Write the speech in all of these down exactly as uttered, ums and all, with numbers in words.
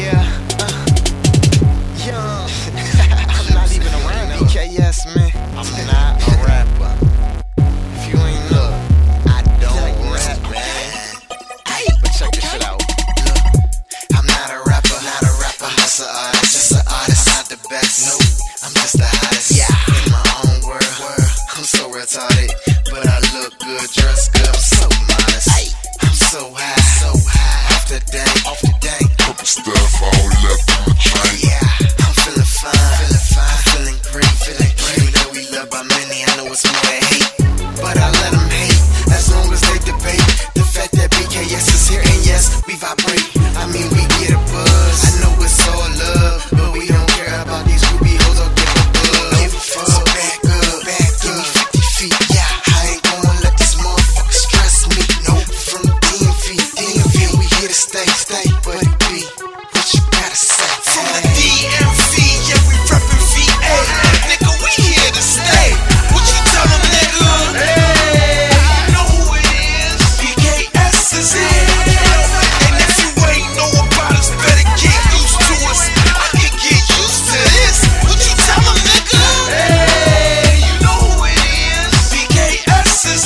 Yeah, uh, young. I'm not even a rapper. B K S, man. I'm not a rapper. If you ain't look, I don't rap, man. But check this shit out. Look, I'm not a rapper, not a rapper. I'm just an artist, just an artist. I'm not the best, no. I'm just the hottest. Yeah, in my own world. I'm so retarded, but I look good, dress good. I'm so modest. I'm so high, so high. Off the day, off the day. Couple stuff all left in the train. Yeah, I'm feeling fine, feeling fine, I'm feeling great, feeling great. Even though we loved by many, I know it's more than hate, but I let them hate as long as they debate the fact that B K S is here and yes, we vibrate. I mean, we get a buzz. I know it's all love, but we don't care about these groupie hoes or give a buzz. Give a fuck. So back up, back up. Give me fifty feet. Yeah, I ain't gonna let these motherfuckers stress me. Nope, from the D M V, D M V, we here to stay, stay, buddy B. What you gotta say? From the D M V, yeah, we reppin' V A. Nigga, we here to stay. What you tell them, nigga? Hey, you know who it is. B K S is here. And if you ain't know about us, better get used to us. I can get used to this. What you tell them, nigga? Hey, you know who it is. B K S is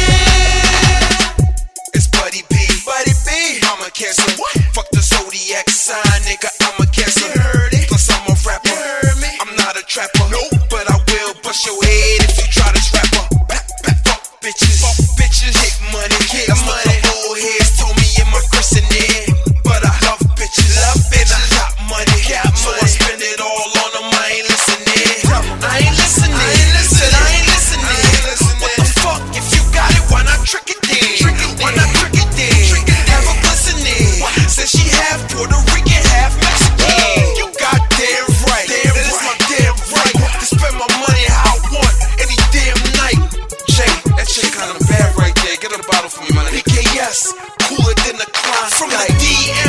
here. It's Buddy B. Buddy B. I'm a cancer. What? Fuck the zodiac sign, nigga. I'm a cancer. You heard it. Plus I'm a rapper. You heard me. I'm not a trapper. Nope. But I will bust your head if you try to trap her. Back, back, fuck bitches. Fuck bitches. Hit money. Hit money. The old heads told me in my christening. But I love bitches. Love bitches. And I got money. Got so money. I spend it all on them. I ain't listening. I ain't listening. I ain't listening. I ain't listening. I ain't listening. What the fuck? If you got it, why not trick it then? Trick it why not trick it then? Trick it have a listening. Says she half Puerto Rican, half Mexican. You goddamn right. Damn that is my damn right. To spend my money how I want any damn night. Jay, that shit kinda bad right there. Get a bottle for me, man. B K S, cooler than the Klondike. From the D M